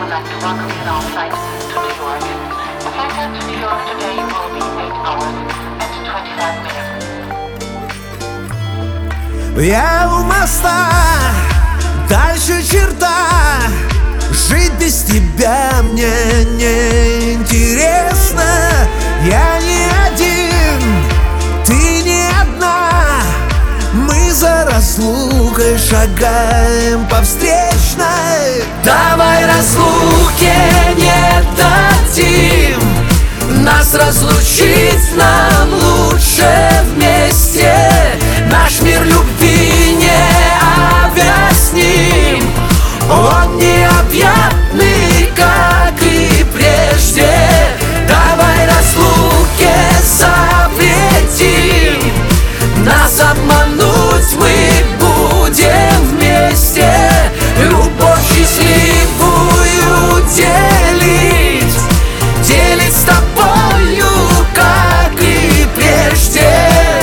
like to welcome you on flight to New York. The flight out to New York today will be 8 hours and 25 minutes. Я у моста, дальше черта. Жить без тебя мне не интересно. Я не один, ты не одна. Мы за разлукой шагаем по встречной. Давай разлуке не дадим нас разлучить, нам лучше вместе. Наш мир любви не объясним, он необъятный, как и прежде. Давай разлуке запретим нас обмануть, мы будем вместе. Любовь счастливую делить с тобою, как и прежде.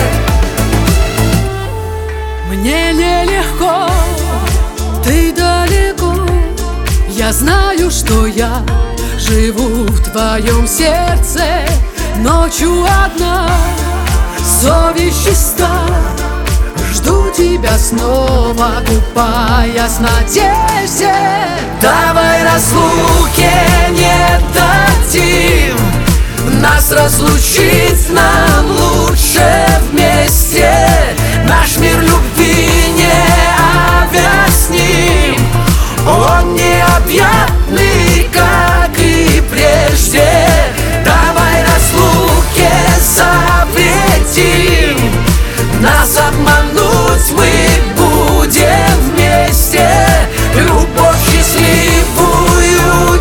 Мне нелегко, ты далеко. Я знаю, что я живу в твоем сердце. Ночью одна, совесть чиста. Жду тебя снова, купаясь в надежде. Давай разлуке не дадим нас разлучить, нам лучше вместе. Наш мир любви не объясним, он необъятный, как и прежде. Давай разлуке запретим нас обмануть, мы будем вместе. Любовь счастливую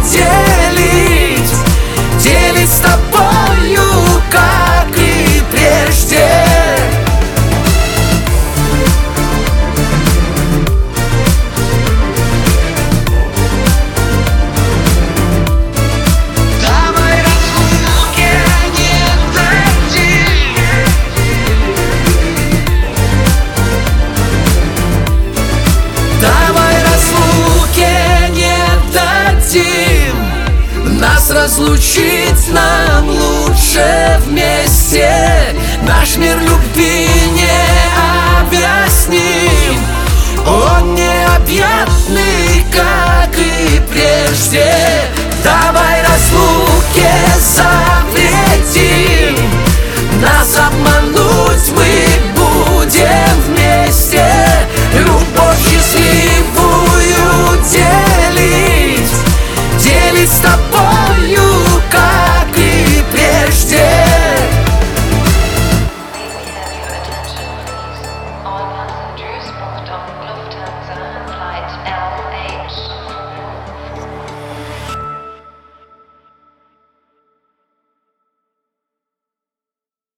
делить с тобою, как и прежде. Давай разлуке не дадим. Давай разлуке не дадим нас разлучить, нам лучше вместе. Наш мир любви не объясним, он необъятный, как и прежде. Давай